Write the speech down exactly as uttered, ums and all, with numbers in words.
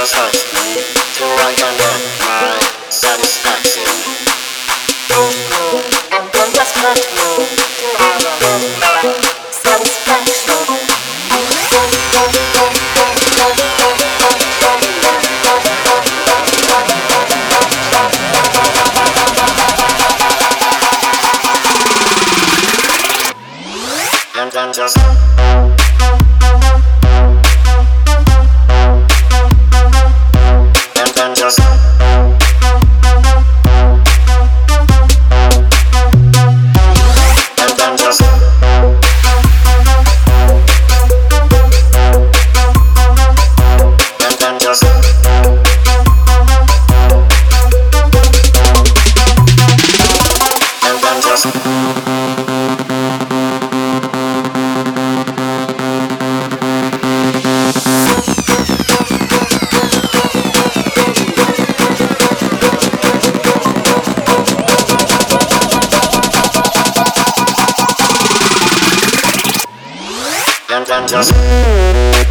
just hurts me to write under my satisfaction. And then just hurt me to write under my satisfaction. And then just and then just and then just and then just and then just and then just